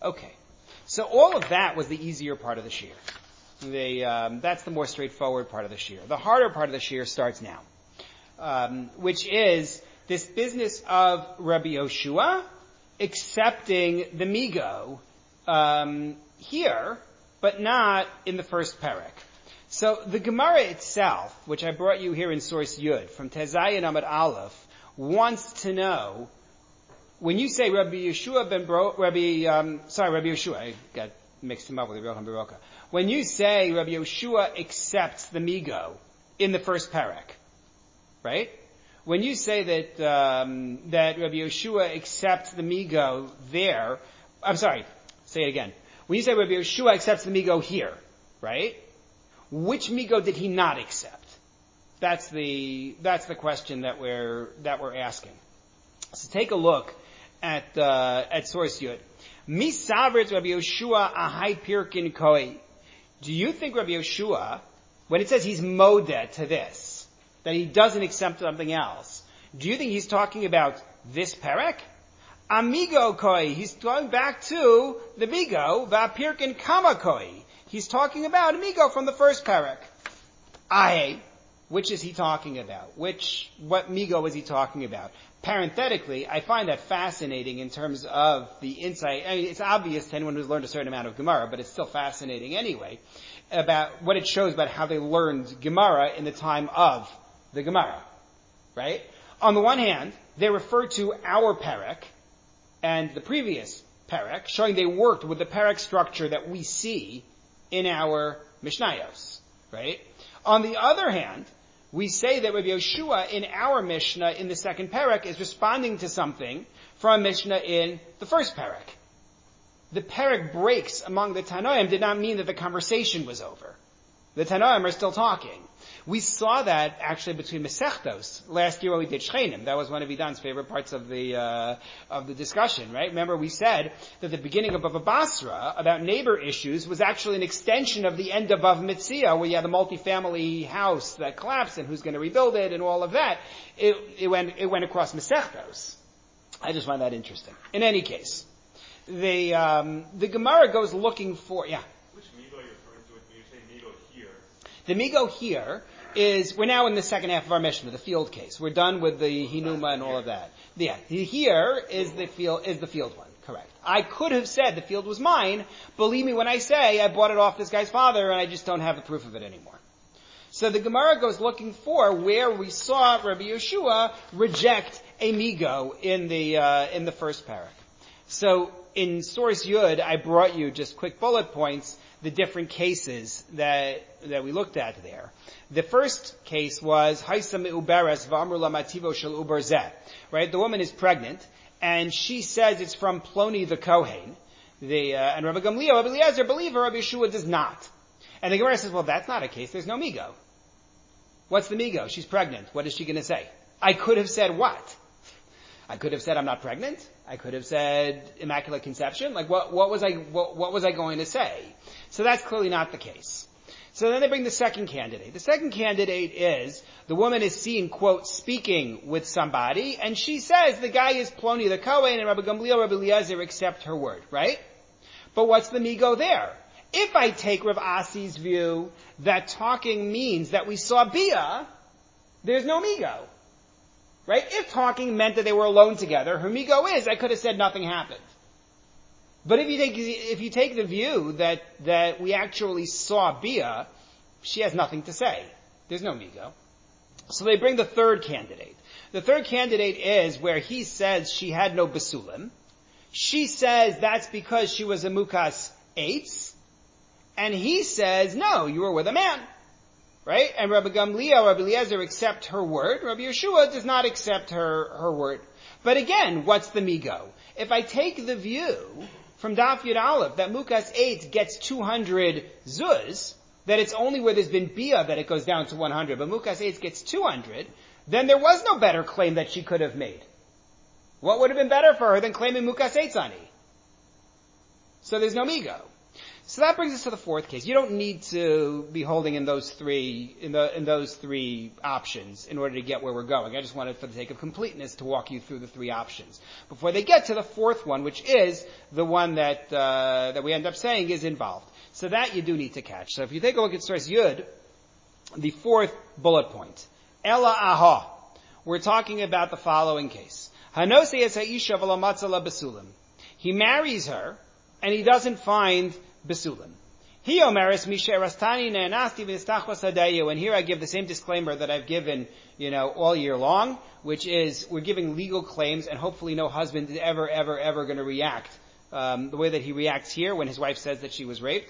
Okay. So all of that was the easier part of the shir. That's the more straightforward part of the shir. The harder part of the shir starts now, which is this business of Rabbi Yoshua accepting the migo here, but not in the first parak. So the Gemara itself, which I brought you here in source Yud from Tezayin Amud Aleph, wants to know, when you say Rabbi Yeshua Rabbi Yeshua, I got mixed him up with Rabbi Yochanan Baroka. When you say Rabbi Yeshua accepts the migo in the first parak, right? When you say that Rabbi Yeshua accepts the migo there, say it again. When you say Rabbi Yeshua accepts the migo here, right? Which migo did he not accept? That's the question that we're asking. So take a look at source Yud. Mi savrit Rabbi Yoshua ahai pirkin koi. Do you think Rabbi Yoshua, when it says he's modeh to this, that he doesn't accept something else, do you think he's talking about this parak? Amigo koi. He's going back to the migo va'pirkin kama koi. He's talking about amigo from the first parak. Ahe. Which is he talking about? What migo is he talking about? Parenthetically, I find that fascinating in terms of the insight. I mean, it's obvious to anyone who's learned a certain amount of Gemara, but it's still fascinating anyway, about what it shows about how they learned Gemara in the time of the Gemara. Right? On the one hand, they refer to our parak and the previous parak, showing they worked with the parak structure that we see in our Mishnayos. Right? On the other hand, we say that Rabbi Yoshua in our Mishnah in the second parak is responding to something from Mishnah in the first parak. The parak breaks among the Tanoim did not mean that the conversation was over. The Tanoim are still talking. We saw that actually between Masechtos last year when we did Shchenim. That was one of Idan's favorite parts of the discussion, right? Remember we said that the beginning of Bava Basra about neighbor issues was actually an extension of the end of Bava Metzia, where you had the multifamily house that collapsed and who's going to rebuild it and all of that. It went across Masechtos. I just find that interesting. In any case, the Gemara goes looking for, yeah. Which migo are you referring to when you say migo here? The migo here is, we're now in the second half of our Mishnah, the field case. We're done with the Hinuma and all of that. Yeah, here is the field one, correct. I could have said the field was mine. Believe me when I say I bought it off this guy's father and I just don't have the proof of it anymore. So the Gemara goes looking for where we saw Rabbi Yeshua reject a migo in the first parak. So in source Yud, I brought you just quick bullet points, the different cases that we looked at there. The first case was Haisa me'uberes v'amru la mativo shel uber zeh. Right? The woman is pregnant, and she says it's from Ploni the Kohen. And Rabbi Gamliel, Rabbi Eliezer believe her, Rabbi Yeshua does not. And the Gemara says, well, that's not a case. There's no migo. What's the migo? She's pregnant. What is she going to say? I could have said what? I could have said I'm not pregnant. I could have said immaculate conception. Like what was I going to say? So that's clearly not the case. So then they bring the second candidate. The second candidate is the woman is seen, quote, speaking with somebody, and she says the guy is Ploni the Kohen, and Rabbi Gamliel, Rabbi Eliezer accept her word, right? But what's the migo there? If I take Rav Asi's view that talking means that we saw Bia, there's no migo. Right? If talking meant that they were alone together, her migo is, I could have said nothing happened. But if you take the view that we actually saw Bia, she has nothing to say. There's no migo. So they bring the third candidate. The third candidate is where he says she had no basulim. She says that's because she was a mukas eitz. And he says, no, you were with a man. Right? And Rabbi Gamliel, Rabbi Eliezer accept her word. Rabbi Yeshua does not accept her word. But again, what's the migo? If I take the view from Daf Yud Aleph that Mukas 8 gets 200 zuz, that it's only where there's been Bia that it goes down to 100, but Mukas 8 gets 200, then there was no better claim that she could have made. What would have been better for her than claiming Mukas 8 Zani? So there's no migo. So that brings us to the fourth case. You don't need to be holding in those three options in order to get where we're going. I just wanted, for the sake of completeness, to walk you through the three options before they get to the fourth one, which is the one that we end up saying is involved. So that you do need to catch. So if you take a look at source Yud, the fourth bullet point, Ela aha, we're talking about the following case. Hanose es ha'isha v'lo matza la besulim. He marries her, and he doesn't find besulim. He omeres misherastani ne'anasti v'nistachvas hadayu. And here I give the same disclaimer that I've given, all year long, which is we're giving legal claims, and hopefully no husband is ever going to react the way that he reacts here when his wife says that she was raped.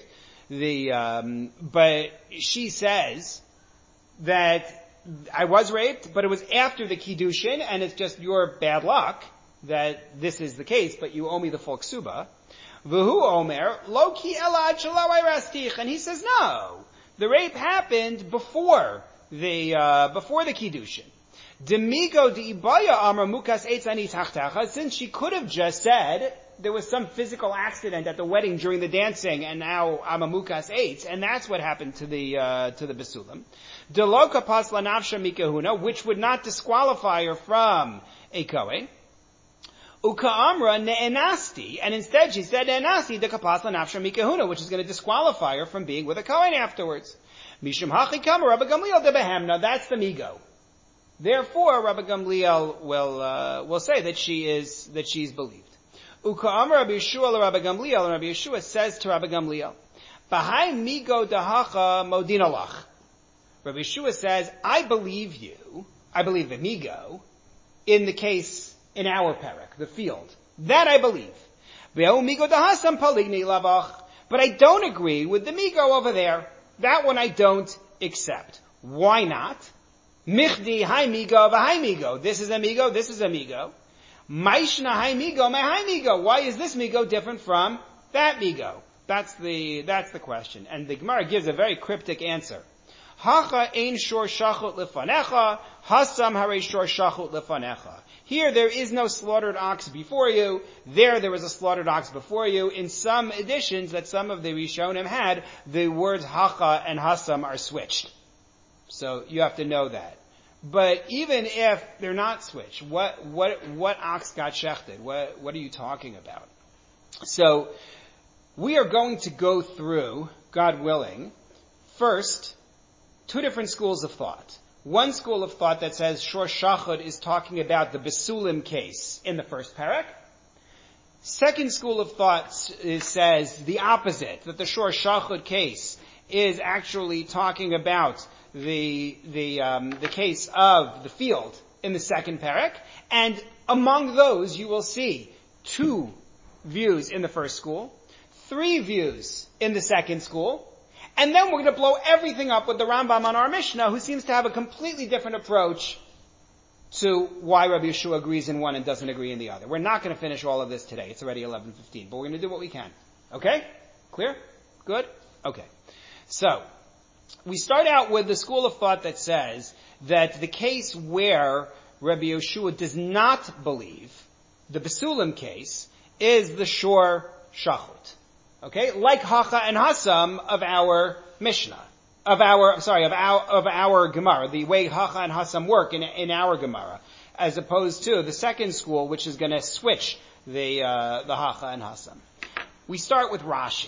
But she says that I was raped, but it was after the kiddushin, and it's just your bad luck that this is the case, but you owe me the full ksuba. V'hu omer, lo ki elad shelo irastich. And he says, no, the rape happened before the kiddushin. Demigo deibaya amar mukas eitz ani tachtecha, since she could have just said, there was some physical accident at the wedding during the dancing, and now I'm a mukas eitz, and that's what happened to the besulim. Deloka pasla nafsha mikahuna, which would not disqualify her from a kohen. Uka amra ne'enasti, and instead she said ne'enasti de kapasla nafsha mikahuna, which is going to disqualify her from being with a kohen afterwards. Mishum hachi kama Rabbi Gamliel de behemna, that's the migo. Therefore, Rabbi Gamliel will say that she's believed. Uka amra Rabbi Yeshua le Rabbi Gamliel, and Rabbi Yeshua says to Rabbi Gamliel, Bahai migo dahacha modinalach. Rabbi Yeshua says, I believe the migo, in the case, in our parak, the field. That I believe. But I don't agree with the migo over there. That one I don't accept. Why not? Michdi hai migo v'hai migo. This is a migo, this is a migo. Maishna hai migo, my hai migo. Why is this migo different from that migo? That's the question. And the Gemara gives a very cryptic answer. Hacha ein shor shachut lefanecha, hasam harei shor shachut lefanecha. Here there is no slaughtered ox before you. There was a slaughtered ox before you. In some editions that some of the Rishonim had, the words hacha and hasam are switched. So you have to know that. But even if they're not switched, what ox got shechted? What are you talking about? So we are going to go through, God willing, first, two different schools of thought. One school of thought that says shor shachud is talking about the besulim case in the first parak. Second school of thought says the opposite, that the shor shachud case is actually talking about the case of the field in the second parak. And among those you will see two views in the first school, three views in the second school, and then we're going to blow everything up with the Rambam on our Mishnah, who seems to have a completely different approach to why Rabbi Yeshua agrees in one and doesn't agree in the other. We're not going to finish all of this today. It's already 11:15, but we're going to do what we can. Okay? Clear? Good? Okay. So, we start out with the school of thought that says that the case where Rabbi Yeshua does not believe, the Besulim case, is the shor shachut. Okay? Like Hacha and Hasam of our Mishnah. Of our Gemara. The way Hacha and Hasam work in our Gemara. As opposed to the second school, which is going to switch the Hacha and Hasam. We start with Rashi.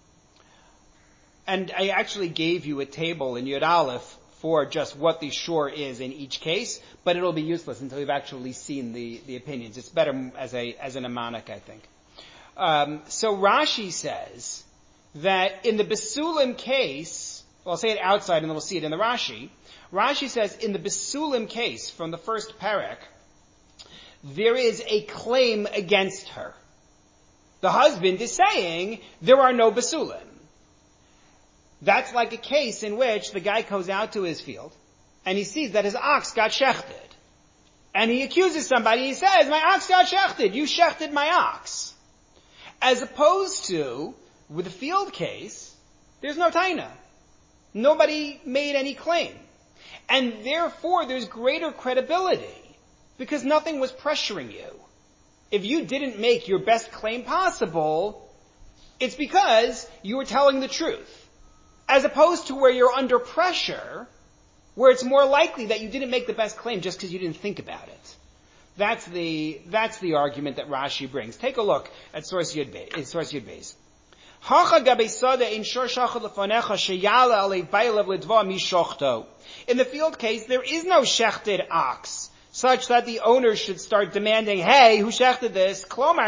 And I actually gave you a table in Yud Aleph for just what the shor is in each case, but it'll be useless until you've actually seen the opinions. It's better as a mnemonic, I think. So Rashi says that in the Besulim case, well, I'll say it outside and then we'll see it in the Rashi. Rashi says in the Besulim case from the first parak, there is a claim against her. The husband is saying there are no Besulim. That's like a case in which the guy goes out to his field and he sees that his ox got shechted. And he accuses somebody, he says, my ox got shechted, you shechted my ox. As opposed to, with the field case, there's no taina. Nobody made any claim. And therefore there's greater credibility because nothing was pressuring you. If you didn't make your best claim possible, It's because you were telling the truth. As opposed to where you're under pressure, where it's more likely that you didn't make the best claim just because you didn't think about it. That's the argument that Rashi brings. Take a look at Source Yud Beis. In the field case, there is no shechted ox, such that the owner should start demanding, hey, who shechted this?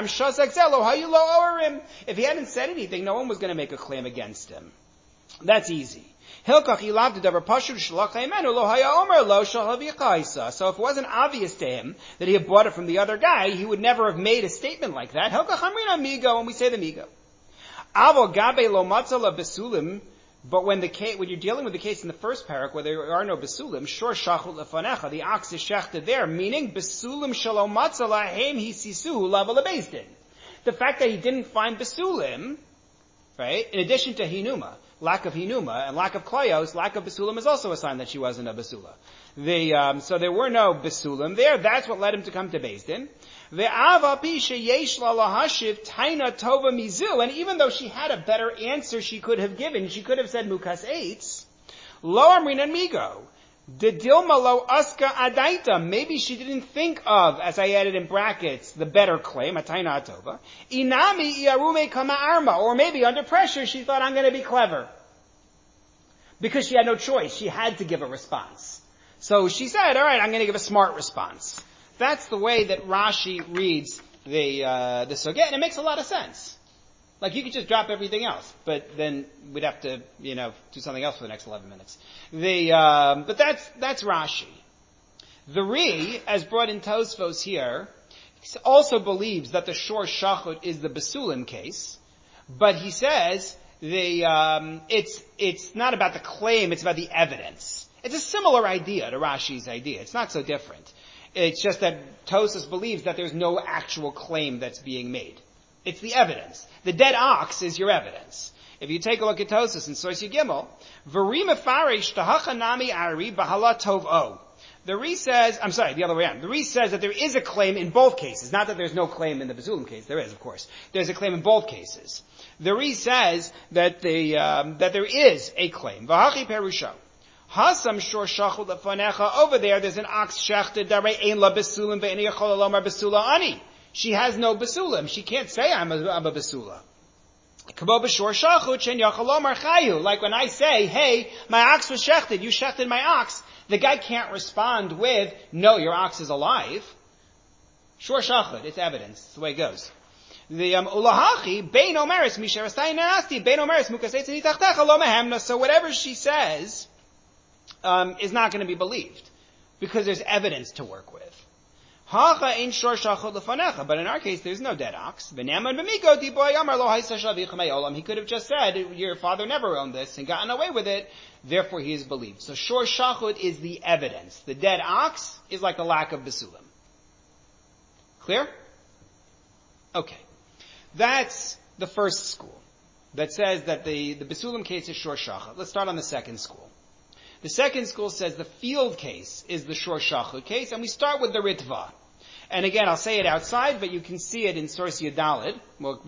If he hadn't said anything, no one was going to make a claim against him. That's easy. So if it wasn't obvious to him that he had bought it from the other guy, he would never have made a statement like that. When we say the migo. But when you're dealing with the case in the first parak where there are no besulim, shor shachut lefanecha, the ox is shechted there, meaning besulim shalom matzah lahem hisisu level abezdin. The fact that he didn't find besulim, right, in addition to hinuma, lack of hinuma, and lack of klayos, lack of besulim is also a sign that she wasn't a besula. So there were no besulim there, that's what led him to come to Bezdin. And even though she had a better answer she could have given, she could have said mukas eitz, lo amrin and migo. De dilma lo aska adaita. Maybe she didn't think of, as I added in brackets, the better claim, ataina atova. Inami iarume kama arma. Or maybe under pressure she thought, I'm going to be clever. Because she had no choice. She had to give a response. So she said, alright, I'm going to give a smart response. That's the way that Rashi reads the sugya, and it makes a lot of sense. Like, you could just drop everything else, but then we'd have to, do something else for the next 11 minutes. But that's Rashi. The Ri, as brought in Tosfos here, also believes that the shor shachut is the besulim case, but he says it's not about the claim, it's about the evidence. It's a similar idea to Rashi's idea. It's not so different. It's just that Tosfos believes that there's no actual claim that's being made. It's the evidence. The dead ox is your evidence. If you take a look at Tosfos in Source Yigimel, V'ri mefarish tahachanami ari b'hala tov o. The Ri says, I'm sorry, the other way around. The Ri says that there is a claim in both cases. Not that there's no claim in the Besulim case. There is, of course. There's a claim in both cases. The Ri says that that there is a claim. V'hachi perusho. Hasam shor shachul lefanecha. Over there's an ox shechted darei ein la besulim ve'eni yachol lomar besula ani. She has no besulim. She can't say I'm a besula. Like when I say, hey, my ox was shechted, you shechted my ox, the guy can't respond with, no, your ox is alive. Shor shachud, it's evidence. It's the way it goes. The ulahachi bein omeres misharastay nasti bein omeres mukaseitz nitachtecha lo mehemna. So whatever she says is not going to be believed because there's evidence to work with. But in our case, there's no dead ox. He could have just said, your father never owned this and gotten away with it, therefore he is believed. So shor shachud is the evidence. The dead ox is like the lack of besulim. Clear? Okay. That's the first school that says that the besulim case is shor shachud. Let's start on the second school. The second school says the field case is the shor shachud case, and we start with the Ritva. And again, I'll say it outside, but you can see it in Source Yudalid.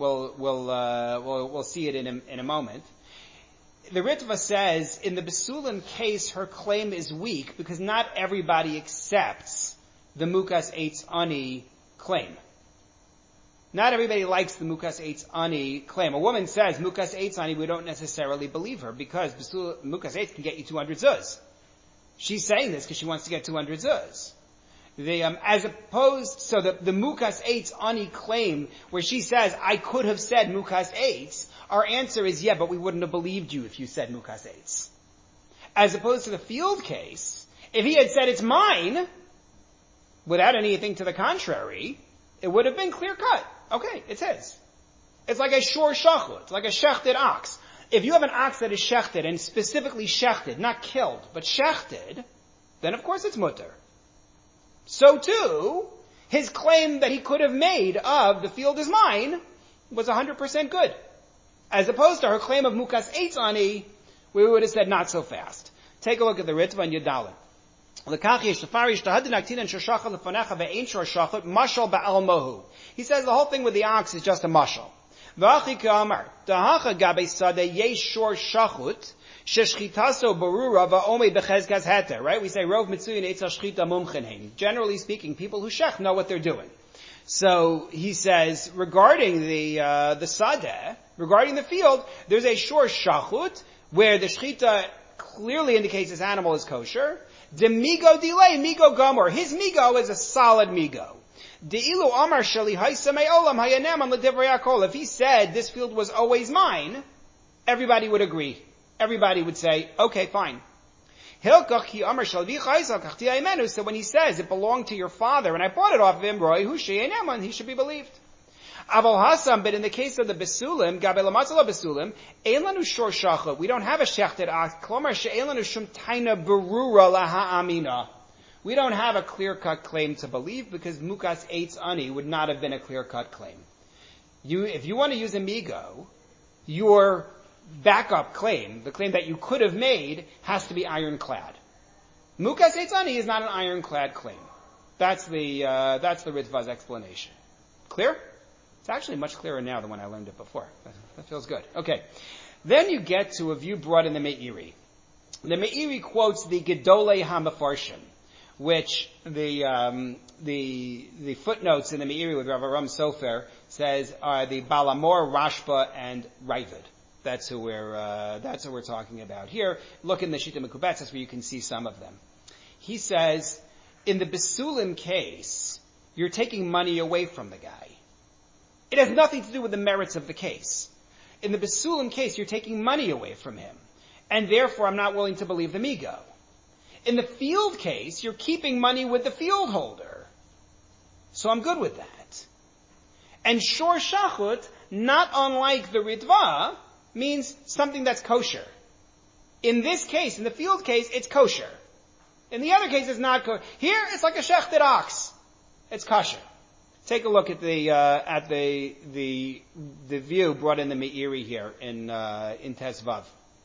We'll see it in a moment. The Ritva says, in the besulim case, her claim is weak because not everybody accepts the Mukas Eitz Ani claim. Not everybody likes the Mukas Eitz Ani claim. A woman says, Mukas Eitz Ani, we don't necessarily believe her because Mukas Eitz can get you 200 zuz. She's saying this because she wants to get 200 zuz. As opposed, so the Mukas Eitz Ani claim, where she says, I could have said Mukas Eitz, our answer is, yeah, but we wouldn't have believed you if you said Mukas Eitz. As opposed to the field case, if he had said it's mine, without anything to the contrary, it would have been clear cut. Okay, it's his. It's like a shor shachut. It's like a shechted ox. If you have an ox that is shechted, and specifically shechted, not killed, but shechted, then of course it's mutter. So too, his claim that he could have made of the field is mine was 100% good. As opposed to her claim of Mukas Eitz Ani, we would have said not so fast. Take a look at the Ritva and Yudalin. He says the whole thing with the ox is just a mashal. V'achi ka'amar, dahacha gabe sadeh yesh shor shachut, sheshchitaso barura va'omei bechezkas heter, right? We say, rov mitzuyin etzal shchita mumchen. Generally speaking, people who shech know what they're doing. So he says, regarding the sadeh, regarding the field, there's a shor shachut, where the shchita clearly indicates this animal is kosher. De migo delay, migo gomor. His migo is a solid migo. De'ilu amar shali haisamei olam hayaneman l'divrei hakol. If he said this field was always mine, everybody would agree. Everybody would say, okay, fine. So when he says it belonged to your father and I bought it off of him, he should be believed. Aval Hasam, but in the case of the Besulim, Gabe Lamatzala Besulim, Ein lanu shor shachot. We don't have a shechted ox. Klomar she'ein lanu shum taina berura laha amina. We don't have a clear-cut claim to believe because Mukas Eitz Ani would not have been a clear-cut claim. If you want to use Amigo, your backup claim, the claim that you could have made, has to be ironclad. Mukas Eitz Ani is not an ironclad claim. That's the Ritva's explanation. Clear? It's actually much clearer now than when I learned it before. That feels good. Okay. Then you get to a view brought in the Meiri. The Meiri quotes the Gedolei HaMefarshim, which the footnotes in the Meiri with Rav Aram Sofer says are the Balamor, Rashba, and Ravid. That's who we're talking about here. Look in the Shita Mekubetzes where you can see some of them. He says, in the Besulim case, you're taking money away from the guy. It has nothing to do with the merits of the case. In the Besulim case, you're taking money away from him. And therefore, I'm not willing to believe the Migo. In the field case, you're keeping money with the field holder. So I'm good with that. And Shor Shachut, not unlike the Ritva, means something that's kosher. In this case, in the field case, it's kosher. In the other case, it's not kosher. Here, it's like a shechted ox. It's kosher. Take a look at the view brought in the Meiri here in Tesvav.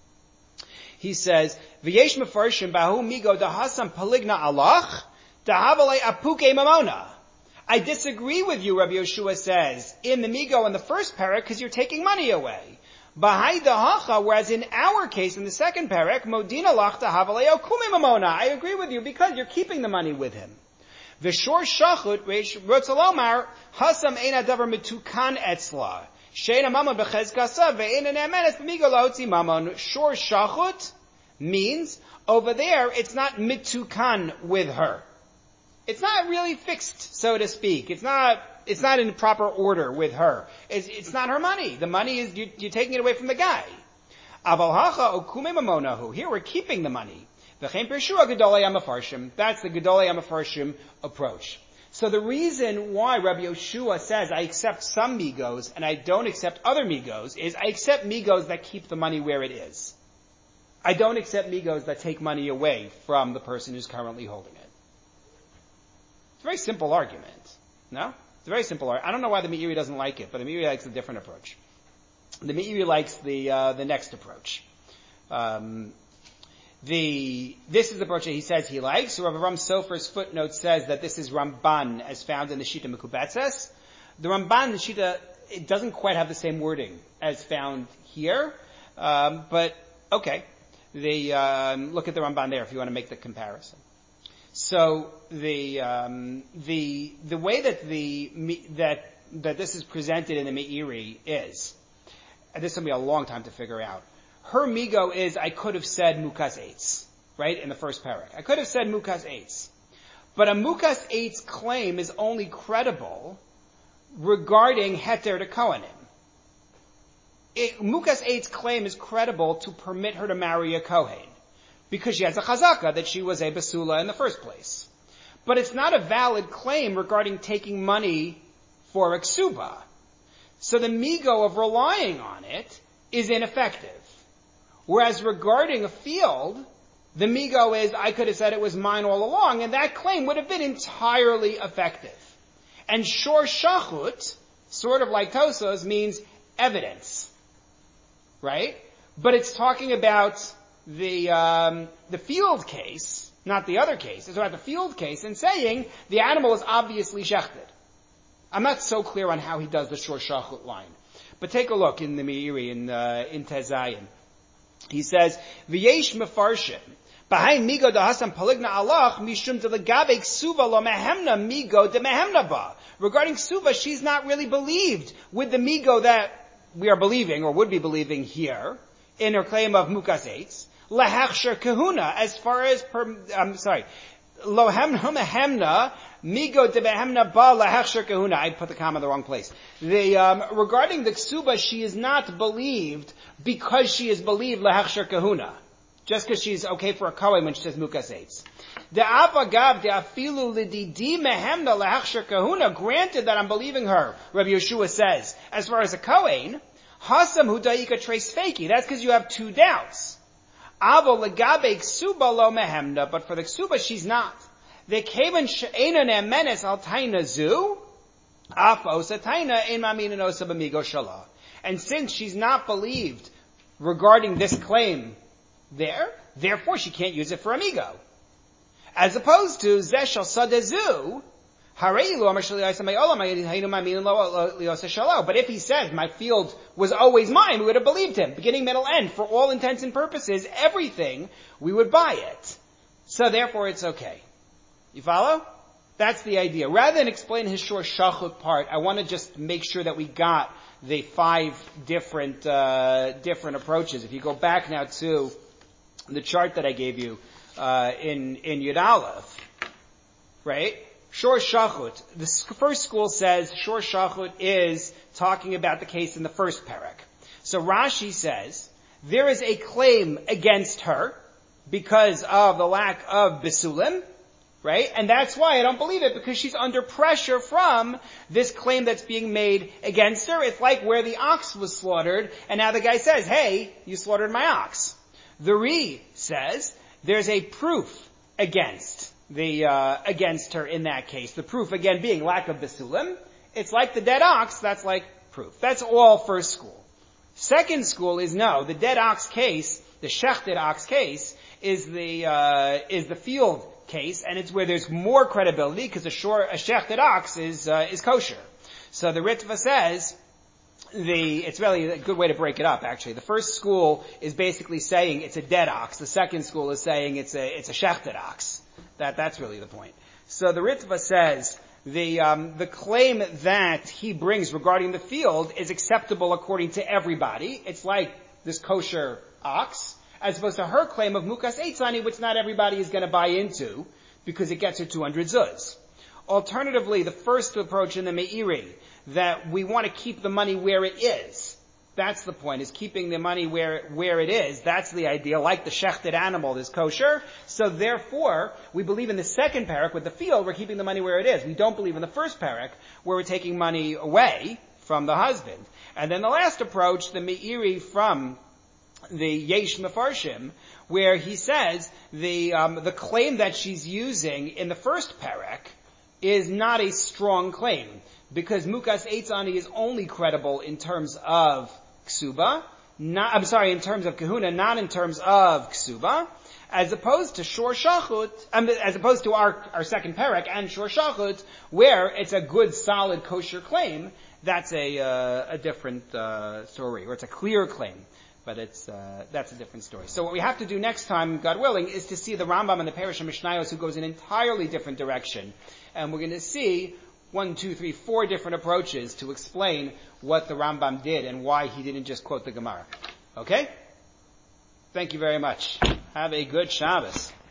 He says, "V'yesh mefarshim bahu migo dahasam paligna alach dahavalei apuke mamona." I disagree with you, Rabbi Yeshua says, in the migo in the first parak because you're taking money away. Bahai dahacha, whereas in our case, in the second parak, modina lach dahavalei okume mamona. I agree with you because you're keeping the money with him. V'shor shachut rotzalomar hasam eina davar mitukan etzla sheina mamon bechezkasa ve'eina ne'amenes b'migo laotzi mamon. Shor shachut means over there it's not mitukan with her. It's not really fixed, so to speak. It's not in proper order with her. It's not her money. The money is you're taking it away from the guy. Aval hacha okume mamonahu. Here we're keeping the money. That's the Gedolei HaMefarshim approach. So the reason why Rabbi Yoshua says I accept some migos and I don't accept other migos is I accept migos that keep the money where it is. I don't accept migos that take money away from the person who's currently holding it. It's a very simple argument. No? It's a very simple argument. I don't know why the Meiri doesn't like it, but the Meiri likes a different approach. The Meiri likes the next approach. This is the approach that he says he likes. So Rav Aram Sofer's footnote says that this is Ramban as found in the Shita Mekubetzes. The Ramban, the Shita, it doesn't quite have the same wording as found here. But okay. Look at the Ramban there if you want to make the comparison. So the way that this is presented in the Meiri is, and this will be a long time to figure out. Her migo is, I could have said Mukas Eitz, right, in the first parak. I could have said Mukas Eitz. But a Mukas Eitz claim is only credible regarding Heter to Kohanim. Mukas Eitz claim is credible to permit her to marry a Kohen, because she has a chazaka that she was a basula in the first place. But it's not a valid claim regarding taking money for a ksuba. So the migo of relying on it is ineffective. Whereas regarding a field, the migo is, I could have said it was mine all along, and that claim would have been entirely effective. And shor shachut, sort of like Tosos, means evidence. Right? But it's talking about the field case, not the other case. It's about the field case and saying the animal is obviously shechted. I'm not so clear on how he does the shor shachut line. But take a look in the Meiri in Tezayin. He says, V'yesh mefarshim, behind migo da hasam paligna alach, mishum de legabe ksuva lo mehemna migo de mehemna ba. Regarding ksuva, she's not really believed with the migo that we are believing, or would be believing here, in her claim of mukas eitz. Lehachsher kahuna, as far as, lo hemna, migo de behemna ba lehachsher kahuna. I put the comma in the wrong place. Regarding the ksuba, she is not believed because she is believed lehachsher kahuna. Just because she's okay for a kohen when she says mukas eitz. De'avagav de'afilu lididi mehemna lehachsher kahuna. Granted that I'm believing her, Rabbi Yeshua says, as far as a kohen, hasam hudaika trace fakey. That's because you have two doubts. Avo legabe ksuba lo mehemna, but for the ksuba she's not. The kevan she'ena ne'emenes al taina zu, af osa taina ein mamina osa b'migo shala. And since she's not believed regarding this claim there, therefore she can't use it for amigo. As opposed to zeh shel sadezu, but if he says, my field was always mine, we would have believed him. Beginning, middle, end. For all intents and purposes, everything, we would buy it. So therefore it's okay. You follow? That's the idea. Rather than explain his shor shachut part, I want to just make sure that we got the 5 different approaches. If you go back now to the chart that I gave you, in Yud Aleph, right? Shor Shachut. The first school says Shor Shachut is talking about the case in the first parak. So Rashi says there is a claim against her because of the lack of Besulim, right? And that's why I don't believe it, because she's under pressure from this claim that's being made against her. It's like where the ox was slaughtered, and now the guy says, hey, you slaughtered my ox. The Ri says there's a proof against her in that case. The proof, again, being lack of Besulim. It's like the dead ox, that's like proof. That's all first school. Second school is no, the dead ox case, the shechted ox case, is the field case, and it's where there's more credibility, because a shechted ox is kosher. So the Ritva says, it's really a good way to break it up, actually. The first school is basically saying it's a dead ox. The second school is saying it's a shechted ox. That's really the point. So the Ritva says the claim that he brings regarding the field is acceptable according to everybody. It's like this kosher ox, as opposed to her claim of mukas eitzani, which not everybody is going to buy into because it gets her 200 zuz. Alternatively, the first approach in the Meiri, that we want to keep the money where it is. That's the point, is keeping the money where it is. That's the idea, like the shechted animal is kosher. So therefore, we believe in the second parak with the field, we're keeping the money where it is. We don't believe in the first parak, where we're taking money away from the husband. And then the last approach, the Meiri from the Yesh Mefarshim, where he says the claim that she's using in the first parak is not a strong claim, because mukas eitzani is only credible in terms of ksuba, in terms of kahuna, not in terms of ksuba, as opposed to shor shachut, as opposed to our second parak and shor shachut, where it's a good, solid, kosher claim. That's a different story, or it's a clear claim, but that's a different story. So what we have to do next time, God willing, is to see the Rambam and the Parish of Mishnayos, who goes in an entirely different direction, and we're going to see 4 different approaches to explain what the Rambam did and why he didn't just quote the Gemara. Okay? Thank you very much. Have a good Shabbos.